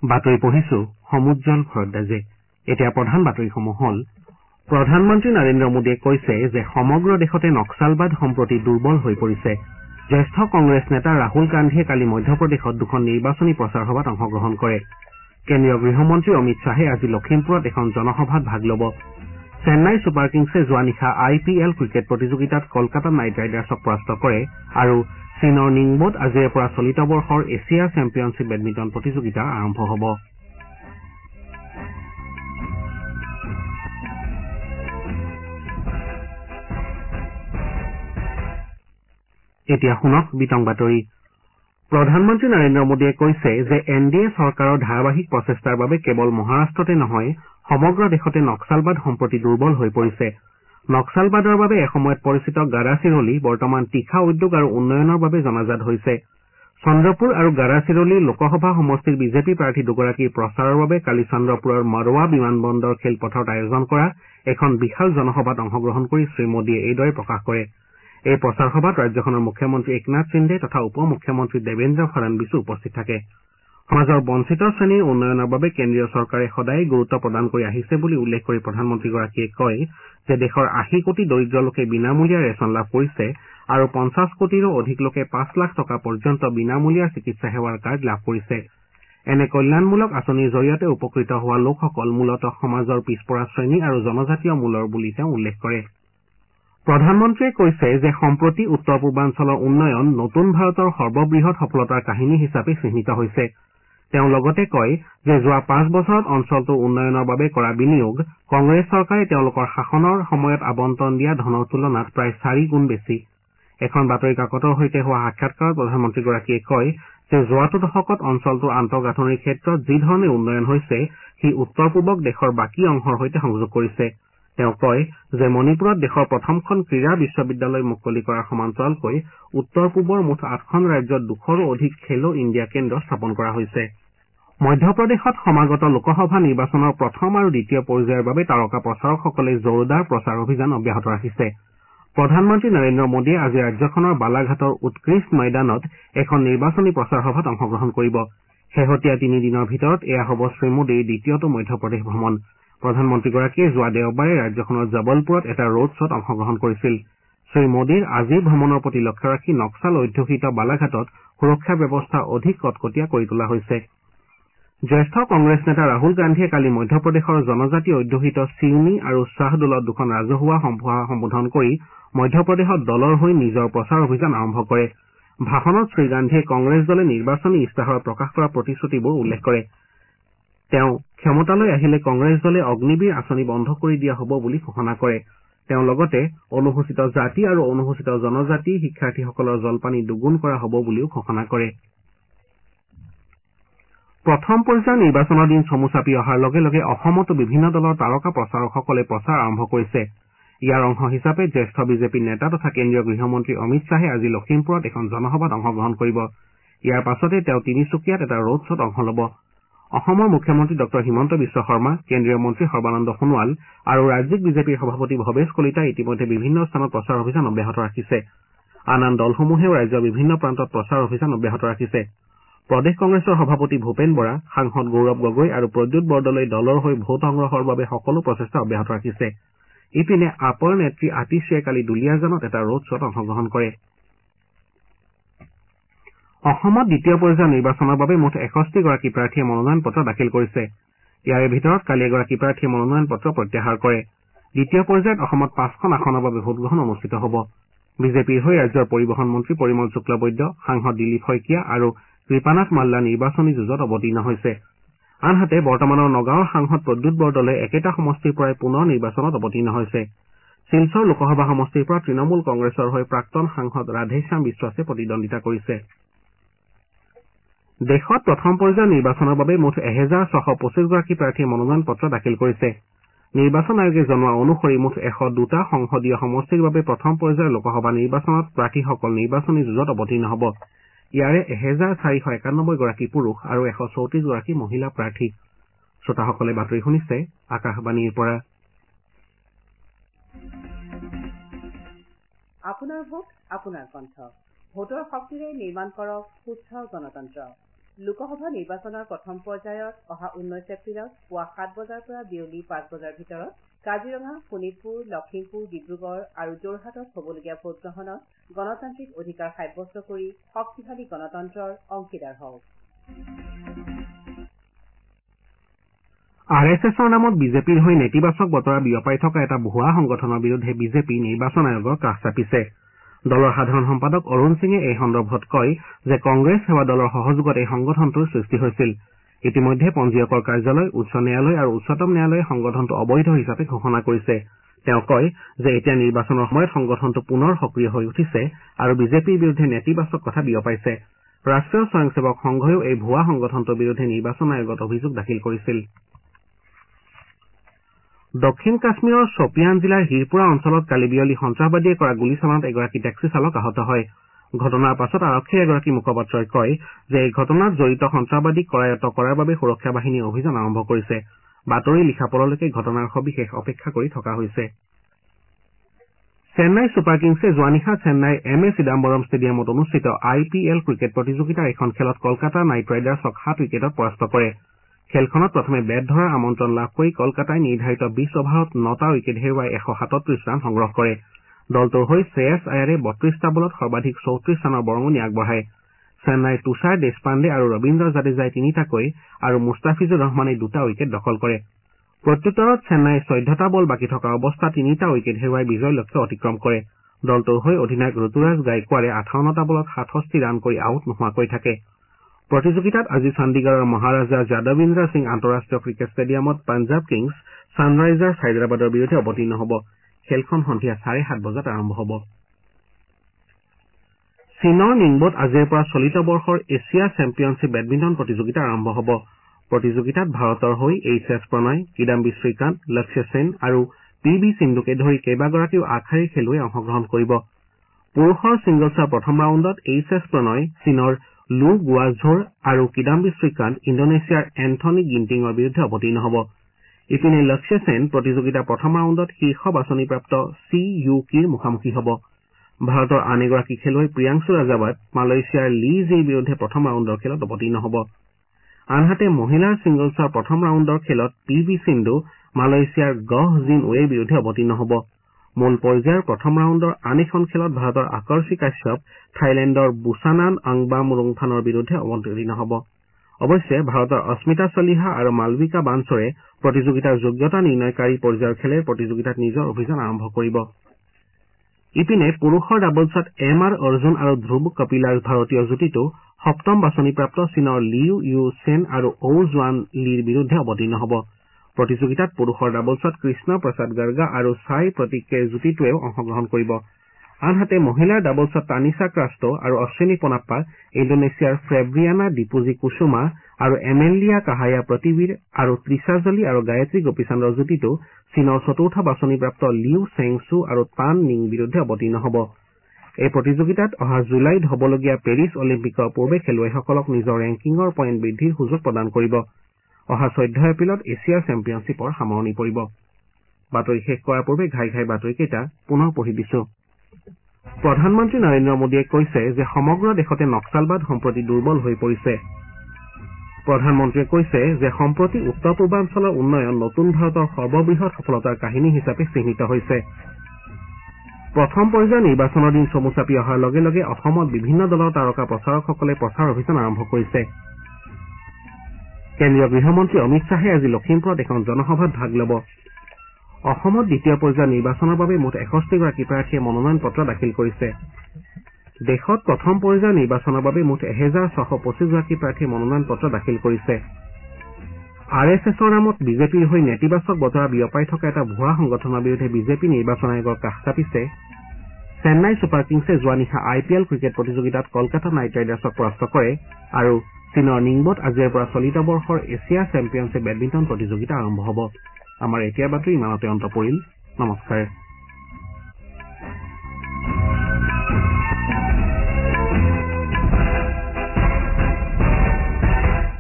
বাতৰি পঢ়িছো সমুজ্জ্বল ভৰদ্বাজে। এতিয়া প্ৰধান বাতৰিসমূহ হ'ল প্ৰধানমন্ত্ৰী নৰেন্দ্ৰ মোদীয়ে কৈছে যে সমগ্ৰ দেশতে নক্সালবাদ সম্প্ৰতি দুৰ্বল হৈ পৰিছে। জ্যেষ্ঠ কংগ্ৰেছ নেতা ৰাহুল গান্ধীয়ে কালি মধ্যপ্ৰদেশত দুখন নিৰ্বাচনী প্ৰচাৰ সভাত অংশগ্ৰহণ কৰে। কেন্দ্ৰীয় গৃহমন্ত্ৰী অমিত শ্বাহে আজি লখিমপুৰত এখন জনসভাত ভাগ ল'ব। চেন্নাই ছুপাৰ কিংছে যোৱা নিশা IPL ক্ৰিকেট প্ৰতিযোগিতাত কলকাতা নাইট ৰাইডাৰ্ছক পৰাস্ত কৰে আৰু চীনৰ নিংবোত আজিৰে পৰা চলিত বৰ্ষৰ এছিয়া চেম্পিয়নশ্বিপ বেডমিণ্টন প্ৰতিযোগিতা আৰম্ভ হ'ব। এতিয়া শুনক বিতং বাতৰি। প্ৰধানমন্ত্ৰী নৰেন্দ্ৰ মোদীয়ে কৈছে যে NDA চৰকাৰৰ ধাৰাবাহিক প্ৰচেষ্টাৰ বাবে কেৱল মহাৰাষ্ট্ৰতে নহয় সমগ্ৰ দেশতে নক্সালবাদ সম্প্ৰতি দুৰ্বল হৈ পৰিছে। নক্সালবাদৰ বাবে এসময়ত পৰিচিত গাড়াচিৰোলী বৰ্তমান তীখা উদ্যোগ আৰু উন্নয়নৰ বাবে জনাজাত হৈছে। চন্দ্ৰপুৰ আৰু গাড়াচিৰোলী লোকসভা সমষ্টিৰ বিজেপি প্ৰাৰ্থী দুগৰাকীৰ প্ৰচাৰৰ বাবে কালি চন্দ্ৰপুৰৰ মৰৱা বিমানবন্দৰ খেলপথাৰত আয়োজন কৰা এখন বিশাল জনসভাত অংশগ্ৰহণ কৰি শ্ৰীমোদীয়ে এইদৰে প্ৰকাশ কৰে। এই প্ৰচাৰ সভাত ৰাজ্যখনৰ মুখ্যমন্ত্ৰী একনাথ সিন্ধে তথা উপ মুখ্যমন্ত্ৰী দেৱেন্দ্ৰ ফাড়নবিছো উপস্থিত থাকে। সমাজৰ বঞ্চিত শ্ৰেণীৰ উন্নয়নৰ বাবে কেন্দ্ৰীয় চৰকাৰে সদায় গুৰুত্ব প্ৰদান কৰি আহিছে বুলি উল্লেখ কৰি প্ৰধানমন্ত্ৰীগৰাকীয়ে কয় যে দেশৰ 80 কোটি দৰিদ্ৰ লোকে বিনামূলীয়া ৰেচন লাভ কৰিছে আৰু 50 কোটিৰো অধিক লোকে 5 লাখ টকা পৰ্যন্ত বিনামূলীয়া চিকিৎসা সেৱাৰ কাৰ্ড লাভ কৰিছে। এনে কল্যাণমূলক আঁচনিৰ জৰিয়তে উপকৃত হোৱা লোকসকল মূলতঃ সমাজৰ পিছপৰা শ্ৰেণী আৰু জনজাতীয় মূলৰ বুলি তেওঁ উল্লেখ কৰে। প্ৰধানমন্ত্ৰীয়ে কৈছে যে সম্প্ৰতি উত্তৰ পূৰ্বাঞ্চলৰ উন্নয়ন নতুন ভাৰতৰ সৰ্ববৃহৎ সফলতাৰ কাহিনী হিচাপে চিহ্নিত হৈছে। তেওঁ লগতে কয় যে যোৱা 5 বছৰত অঞ্চলটোৰ উন্নয়নৰ বাবে কৰা বিনিয়োগ কংগ্ৰেছ চৰকাৰে তেওঁলোকৰ শাসনৰ সময়ত আবণ্টন দিয়া ধনৰ তুলনাত প্ৰায় 4 গুণ বেছি। এখন বাতৰি কাকতৰ সৈতে হোৱা সাক্ষাৎকাৰত প্ৰধানমন্ত্ৰীগৰাকীয়ে কয় যে যোৱাটো দশকত অঞ্চলটোৰ আন্তঃগাঁথনিৰ ক্ষেত্ৰত যি ধৰণে উন্নয়ন হৈছে সি উত্তৰ পূবক দেশৰ বাকী অংশৰ সৈতে সংযোগ কৰিছে। তেওঁ কয় যে মণিপুৰত দেশৰ প্ৰথমখন ক্ৰীড়া বিশ্ববিদ্যালয় মুকলি কৰাৰ সমান্তৰালকৈ উত্তৰ পূবৰ মুঠ 8খন ৰাজ্যত 200ৰো অধিক খেলো ইণ্ডিয়া কেন্দ্ৰ স্থাপন কৰা হৈছে। মধ্যপ্ৰদেশত সমাগত লোকসভা নিৰ্বাচনৰ প্ৰথম আৰু দ্বিতীয় পৰ্যায়ৰ বাবে তাৰকা প্ৰচাৰকসকলে জোৰদাৰ প্ৰচাৰ অভিযান অব্যাহত ৰাখিছে। প্ৰধানমন্ত্ৰী নৰেন্দ্ৰ মোদীয়ে আজি ৰাজ্যখনৰ বালাঘাটৰ উৎকৃষ্ট ময়দানত এখন নিৰ্বাচনী প্ৰচাৰ সভাত অংশগ্ৰহণ কৰিব। শেহতীয়া 3 দিনৰ ভিতৰত এয়া হ'ব শ্ৰীমোদীৰ দ্বিতীয়টো মধ্যপ্ৰদেশ ভ্ৰমণ। প্ৰধানমন্ত্ৰীগৰাকীয়ে যোৱা দেওবাৰে ৰাজ্যখনৰ জবলপুৰত এটা ৰোড শ্বত অংশগ্ৰহণ কৰিছিল। শ্ৰীমোদীৰ আজিৰ ভ্ৰমণৰ প্ৰতি লক্ষ্য ৰাখি নক্সাল অধ্যুষিত বালাঘাটত সুৰক্ষা ব্যৱস্থা অধিক কটকটীয়া কৰি তোলা হৈছে। জ্যেষ্ঠ কংগ্ৰেছ নেতা ৰাহুল গান্ধীয়ে কালি মধ্যপ্ৰদেশৰ জনজাতি অধ্যুষিত চিউনি আৰু শ্বাহদলত দুখন ৰাজহুৱা সভা সম্বোধন কৰি মধ্যপ্ৰদেশত দলৰ হৈ নিজৰ প্ৰচাৰ অভিযান আৰম্ভ কৰে। ভাষণত শ্ৰীগান্ধীয়ে কংগ্ৰেছ দলে নিৰ্বাচনী ইস্তাহাৰত প্ৰকাশ কৰা প্ৰতিশ্ৰুতিবোৰ উল্লেখ কৰে। তেওঁ ক্ষমতালৈ আহিলে কংগ্ৰেছ দলে অগ্নিবীৰ আঁচনি বন্ধ কৰি দিয়া হ'ব বুলি ঘোষণা কৰে। তেওঁ লগতে অনুসূচিত জাতি আৰু অনুসূচিত জনজাতি শিক্ষাৰ্থীসকলৰ জলপানি দুগুণ কৰা হ'ব বুলিও ঘোষণা কৰে। প্ৰথম পৰ্যায়ৰ নিৰ্বাচনৰ দিন চমু চাপি অহাৰ লগে লগে অসমতো বিভিন্ন দলৰ তাৰকা প্ৰচাৰকসকলে প্ৰচাৰ আৰম্ভ কৰিছে। ইয়াৰ অংশ হিচাপে জ্যেষ্ঠ বিজেপি নেতা তথা কেন্দ্ৰীয় গৃহমন্ত্ৰী অমিত শ্বাহে আজি লখিমপুৰত এখন জনসভাত অংশগ্ৰহণ কৰিব। ইয়াৰ পাছতে তেওঁ তিনিচুকীয়াত এটা ৰোড শ্বত অংশ ল'ব। অসমৰ মুখ্যমন্ত্ৰী ডঃ হিমন্ত বিশ্ব শৰ্মা, কেন্দ্ৰীয় মন্ত্ৰী সৰ্বানন্দ সোণোৱাল আৰু ৰাজ্যিক বিজেপিৰ সভাপতি ভৱেশ কলিতাই ইতিমধ্যে বিভিন্ন স্থানত প্ৰচাৰ অভিযান অব্যাহত ৰাখিছে। আন আন দলসমূহেও ৰাজ্যৰ বিভিন্ন প্ৰান্তত প্ৰচাৰ অভিযান অব্যাহত ৰাখিছে। প্ৰদেশ কংগ্ৰেছৰ সভাপতি ভূপেন বৰা, সাংসদ গৌৰৱ গগৈ আৰু প্ৰদ্যুৎ বৰদলৈ দলৰ হৈ ভোট সংগ্ৰহৰ বাবে সকলো প্ৰচেষ্টা অব্যাহত ৰাখিছে। ইপিনে আপৰ নেত্ৰী আতিশীয়ে কালি দুলীয়াজানত এটা ৰোড শ্বত অংশগ্ৰহণ কৰে। অসমত দ্বিতীয় পৰ্যায়ৰ নিৰ্বাচনৰ বাবে মুঠ 61 গৰাকী প্ৰাৰ্থীয়ে মনোনয়ন পত্ৰ দাখিল কৰিছে। ইয়াৰে ভিতৰত কালি এগৰাকী প্ৰাৰ্থীয়ে মনোনয়ন পত্ৰ প্ৰত্যাহাৰ কৰে। দ্বিতীয় পৰ্যায়ত অসমত 5খন আসনৰ বাবে ভোটগ্ৰহণ অনুষ্ঠিত হ'ব। বিজেপিৰ হৈ ৰাজ্যৰ পৰিবহণ মন্ত্ৰী পৰিমল শুক্লবৈদ্য, সাংসদ দিলীপ শইকীয়া আৰু কৃপানাথ মাল্লা নিৰ্বাচনী যুঁজত অৱতীৰ্ণ হৈছে। আনহাতে বৰ্তমানৰ নগাঁৱৰ সাংসদ প্ৰদ্যুৎ বৰদলৈ একেটা সমষ্টিৰ পৰাই পুনৰ নিৰ্বাচনত অৱতীৰ্ণ হৈছে। শিলচৰ লোকসভা সমষ্টিৰ পৰা তৃণমূল কংগ্ৰেছৰ হৈ প্ৰাক্তন সাংসদ ৰাধেশ্যাম বিশ্বাসে প্ৰতিদ্বন্দ্বিতা কৰিছে। দেশত প্ৰথম পৰ্যায়ৰ নিৰ্বাচনৰ বাবে মুঠ 1625 গৰাকী প্ৰাৰ্থীয়ে মনোনয়ন পত্ৰ দাখিল কৰিছে। নিৰ্বাচন আয়োগে জনোৱা অনুসৰি মুঠ 102টা সংসদীয় সমষ্টিৰ বাবে প্ৰথম পৰ্যায়ৰ লোকসভা নিৰ্বাচনত প্ৰাৰ্থীসকল নিৰ্বাচনী যুঁজত অৱতীৰ্ণ হ'ব। ইয়াৰে 1491 গৰাকী পুৰুষ আৰু 134 গৰাকী মহিলা প্ৰাৰ্থী। শ্ৰোতাসকলে বাতৰি শুনিছে আকাশবাণীৰ পৰা। আপোনাৰ ভোট আপোনাৰ কণ্ঠ। ভোটৰ শক্তিৰে নিৰ্মাণ কৰক সুস্থ গণতন্ত্ৰ। লোকসভা নিৰ্বাচনৰ প্ৰথম পৰ্যায়ত অহা 19 এপ্ৰিলত পুৱা 7 বজাৰ পৰা বিয়লি 5 বজাৰ ভিতৰত কাজিৰঙা, শোণিতপুৰ, লখিমপুৰ, ডিব্ৰুগড় আৰু যোৰহাটত হ'বলগীয়া ভোটগ্ৰহণত গণতান্ত্ৰিক অধিকাৰ সাব্যস্ত কৰি শক্তিশালী গণতন্ত্ৰৰ অংশীদাৰ হওক। RSSৰ নামত বিজেপিৰ হৈ নেতিবাচক বতৰা বিয়পাই থকা এটা ভুৱা সংগঠনৰ বিৰুদ্ধে বিজেপি নিৰ্বাচন আয়োগৰ কাষ চাপিছে। দলৰ সাধাৰণ সম্পাদক অৰুণ সিঙে এই সন্দৰ্ভত কয় যে কংগ্ৰেছ সেৱা দলৰ সহযোগত এই সংগঠনটোৰ সৃষ্টি হৈছিল। ইতিমধ্যে পঞ্জীয়কৰ কাৰ্যালয়, উচ্চ ন্যায়ালয় আৰু উচ্চতম ন্যায়ালয়ে সংগঠনটো অবৈধ হিচাপে ঘোষণা কৰিছে। তেওঁ কয় যে এতিয়া নিৰ্বাচনৰ সময়ত সংগঠনটো পুনৰ সক্ৰিয় হৈ উঠিছে আৰু বিজেপিৰ বিৰুদ্ধে নেতিবাচক কথা বিয়পাইছে। ৰাষ্ট্ৰীয় স্বয়ংসেৱক সংঘইও এই ভুৱা সংগঠনটোৰ বিৰুদ্ধে নিৰ্বাচন আয়োগত অভিযোগ দাখিল কৰিছিল। দক্ষিণ কাশ্মীৰৰ শ্বপিয়ান জিলাৰ হিৰপুৰা অঞ্চলত কালি বিয়লি সন্ত্ৰাসবাদীয়ে কৰা গুলীচালনাত এগৰাকী টেক্সি চালক আহত হয়। ঘটনাৰ পাছত আৰক্ষীৰ এগৰাকী মুখপাত্ৰই কয় যে এই ঘটনাত জড়িত সন্ত্ৰাসবাদীক কৰায়ত্ব কৰাৰ বাবে সুৰক্ষা বাহিনীয়ে অভিযান আৰম্ভ কৰিছে। বাতৰি লিখা পৰলৈকে ঘটনাৰ সবিশেষ অপেক্ষা কৰি থকা হৈছে। চেন্নাই ছুপাৰ কিংছে যোৱা নিশা চেন্নাইৰ এম.এ. চিদাম্বৰম ষ্টেডিয়ামত অনুষ্ঠিত IPL ক্ৰিকেট প্ৰতিযোগিতাৰ এখন খেলত কলকাতা নাইট ৰাইডাৰ্ছক 7 উইকেটত পৰাস্ত কৰে। খেলখনত প্ৰথমে বেট ধৰাৰ আমন্ত্ৰণ লাভ কৰি কলকাতাই নিৰ্ধাৰিত 20 অভাৰত 9টা উইকেট হেৰুৱাই 137 ৰান সংগ্ৰহ কৰে। দলটোৰ হৈ শ্ৰেয়স আয়াৰে 32টা বলত সৰ্বাধিক 34 ৰানৰ বৰঙণি আগবঢ়ায়। চেন্নাইৰ তুষাৰ দেশপাণ্ডে আৰু ৰবীন্দ্ৰ জাদেজাই 3টাকৈ আৰু মুস্তাফিজুৰ ৰহমানে 2টা উইকেট দখল কৰে। প্ৰত্যুত্তৰত চেন্নাই 14টা বল বাকী থকা অৱস্থাত 3টা উইকেট হেৰুৱাই বিজয় লক্ষ্য অতিক্ৰম কৰে। দলটোৰ হৈ অধিনায়ক ঋতুৰাজ গায়কোৱাড়ে 58টা বলত 67 ৰান কৰি আউট নোহোৱাকৈ থাকে। প্ৰতিযোগিতাত আজি চণ্ডীগড়ৰ মহাৰাজা যাদৱিন্দ্ৰ সিং আন্তঃৰাষ্ট্ৰীয় ক্ৰিকেট ষ্টেডিয়ামত পঞ্জাৱ কিংছ ছানৰাইজাৰ্ছ হায়দৰাবাদৰ বিৰুদ্ধে অৱতীৰ্ণ হ'ব। খেলখন সন্ধিয়া 7:30 বজাত আৰম্ভ হ'ব। চীনৰ নিংবোত আজিৰ পৰা চলিত বৰ্ষৰ এছিয়া চেম্পিয়নশ্বিপ বেডমিণ্টন প্ৰতিযোগিতা আৰম্ভ হ'ব। প্ৰতিযোগিতাত ভাৰতৰ হৈ এইচ.এছ. প্ৰণয়, কিদাম্বি শ্ৰীকান্ত, লক্ষ্য সেন আৰু PV সিন্ধুকে ধৰি কেইবাগৰাকীও আগশাৰীৰ খেলুৱৈ অংশগ্ৰহণ কৰিব। পুৰুষৰ ছিংগলছৰ প্ৰথম ৰাউণ্ডত এইচ.এছ. প্ৰণয় চীনৰ লু গুৱাঝোৰ আৰু কিদাম্বি শ্ৰীকান্ত ইণ্ডোনেছিয়াৰ এন্থনী গিণ্টিঙৰ বিৰুদ্ধে অৱতীৰ্ণ হ'ব। ইপিনে লক্ষ্য সেন প্ৰতিযোগিতাৰ প্ৰথম ৰাউণ্ডত শীৰ্ষ বাছনিপ্ৰাপ্ত চি ইউ কিৰ মুখামুখি হ'ব। ভাৰতৰ আন এগৰাকী খেলুৱৈ প্ৰিয়াংশু ৰাজাৱত মালয়েছিয়াৰ লী জিৰ বিৰুদ্ধে প্ৰথম ৰাউণ্ডৰ খেলত অৱতীৰ্ণ হ'ব। আনহাতে মহিলাৰ ছিংগলছৰ প্ৰথম ৰাউণ্ডৰ খেলত PV সিন্ধু মালয়েছিয়াৰ গহ জিন ৱেৰ বিৰুদ্ধে অৱতীৰ্ণ হ'ব। মূল পৰ্যায়ৰ প্ৰথম ৰাউণ্ডৰ আন এখন খেলত ভাৰতৰ আকৰ্ষী কাশ্যপ থাইলেণ্ডৰ বুছানান আংবামুৰুংফানৰ বিৰুদ্ধে অৱতীৰ্ণ হ'ব। অৱশ্যে ভাৰতৰ অস্মিতা চলিহা আৰু মালবিকা বানছৰে প্ৰতিযোগিতাৰ যোগ্যতা নিৰ্ণয়কাৰী পৰ্যায়ৰ খেলেৰে প্ৰতিযোগিতাত নিজৰ অভিযান আৰম্ভ কৰিব। ইপিনে পুৰুষৰ ডাবলছত M.R. অৰ্জুন আৰু ধ্ৰুৱ কপিলাৰ ভাৰতীয় যুটিটো সপ্তম বাছনিপ্ৰাপ্ত চীনৰ লিউ ইউ চেন আৰু ঔ জুৱান লিৰ বিৰুদ্ধে অৱতীৰ্ণ হ'ব। প্ৰতিযোগিতাত পুৰুষৰ ডাবলছত কৃষ্ণ প্ৰসাদ গৰ্গা আৰু ছাই প্ৰতীকেৰ যুটিটোৱেও অংশগ্ৰহণ কৰিব। আনহাতে মহিলাৰ ডাবলছত তানিছা ক্ৰাষ্টো আৰু অশ্বিনী পোনাপ্পা ইণ্ডোনেছিয়াৰ ফেব্ৰিয়ানা ডিপুজি কুসুমা আৰু এমেলিয়া কাহায়া প্ৰতিবীৰ আৰু ত্ৰিশা জলি আৰু গায়ত্ৰী গোপীচান্দৰ যুটিটো চীনৰ চতুৰ্থ বাছনিপ্ৰাপ্ত লিউ চেংছু আৰু টান নিং বিৰুদ্ধে অৱতীৰ্ণ হ'ব। এই প্ৰতিযোগিতাত অহা জুলাইত হ'বলগীয়া পেৰিছ অলিম্পিকৰ পূৰ্বে খেলুৱৈসকলক নিজৰ ৰেংকিঙৰ পইণ্ট বৃদ্ধিৰ সুযোগ প্ৰদান কৰিব। অহা 14 এপ্ৰিলত এছিয়াৰ চেম্পিয়নশ্বিপৰ সামৰণি পৰিব। বাতৰি শেষ কৰাৰ পূৰ্বে ঘাই বাতৰিকেইটা পুনৰ পঢ়ি দিছো। প্ৰধানমন্ত্ৰী নৰেন্দ্ৰ মোদীয়ে কৈছে যে সমগ্ৰ দেশতে নক্সালবাদ সম্প্ৰতি দুৰ্বল হৈ পৰিছে। প্ৰধানমন্ত্ৰীয়ে কৈছে যে সম্প্ৰতি উত্তৰ পূৰ্বাঞ্চলৰ উন্নয়ন নতুন ভাৰতৰ সৰ্ববৃহৎ সফলতাৰ কাহিনী হিচাপে চিহ্নিত হৈছে। প্ৰথম পৰ্যায়ৰ নিৰ্বাচনৰ দিন চমু চাপি অহাৰ লগে লগে অসমত বিভিন্ন দলৰ তাৰকা প্ৰচাৰকসকলে প্ৰচাৰ অভিযান আৰম্ভ কৰিছে। কেন্দ্ৰীয় গৃহমন্ত্ৰী অমিত শ্বাহে আজি লখিমপুৰত এখন জনসভাত ভাগ ল'ব। অসমত দ্বিতীয় পৰ্যায়ৰ নিৰ্বাচনৰ বাবে মুঠ 61গৰাকী প্ৰাৰ্থীয়ে মনোনয়ন পত্ৰ দাখিল কৰিছে। দেশত প্ৰথম পৰ্যায়ৰ নিৰ্বাচনৰ বাবে মুঠ 1625গৰাকী প্ৰাৰ্থীয়ে মনোনয়ন পত্ৰ দাখিল কৰিছে। RSSৰ নামত বিজেপিৰ হৈ নেতিবাচক বতৰা বিয়পাই থকা এটা ভুৱা সংগঠনৰ বিৰুদ্ধে বিজেপি নিৰ্বাচন আয়োগৰ কাষ চাপিছে। চেন্নাই ছুপাৰ কিংছে যোৱা নিশা IPL ক্ৰিকেট প্ৰতিযোগিতাত কলকাতা নাইট ৰাইডাৰ্ছক পৰাস্ত কৰে আৰু চীনৰ নিংবোত আজিৰ পৰা চলিত বৰ্ষৰ এছিয়া চেম্পিয়নশ্বিপ বেডমিণ্টন প্ৰতিযোগিতা আৰম্ভ হ'ব। আমাৰ এতিয়াৰ বাতৰি ইমানতে অন্ত পৰিল। নমস্কাৰ।